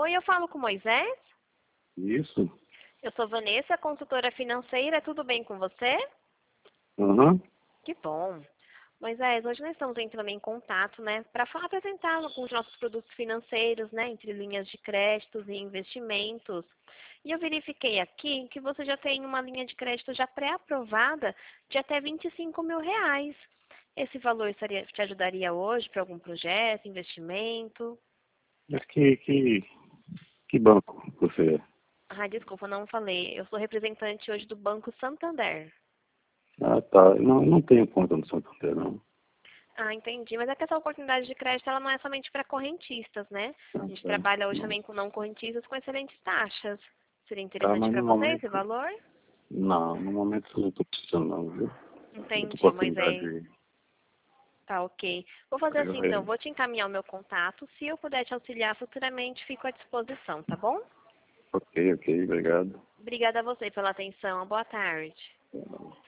Oi, eu falo com o Moisés? Isso. Eu sou Vanessa, consultora financeira. Tudo bem com você? Aham. Que bom. Moisés, hoje nós estamos entrando em contato, né, para apresentar alguns nossos produtos financeiros, né, entre linhas de créditos e investimentos. E eu verifiquei aqui que você já tem uma linha de crédito já pré-aprovada de até R$ 25.000. Esse valor te ajudaria hoje para algum projeto, investimento? Mas que banco você é? Ah, desculpa, não falei. Eu sou representante hoje do Banco Santander. Ah, tá. Não tenho conta no Santander, não. Ah, entendi. Mas é que essa oportunidade de crédito ela não é somente para correntistas, né? Ah, A gente tá. trabalha hoje Não. também com não correntistas com excelentes taxas. Seria Tá, interessante mas para no você esse momento... valor? Não, no momento eu não tô precisando, não, viu? Outra Entendi, oportunidade Moisés. aí. Tá, ok. Vou fazer assim então, Eu- vou te encaminhar o meu contato. Se eu puder te auxiliar futuramente, fico à disposição, tá bom? Ok, obrigado. Obrigada a você pela atenção. Boa tarde.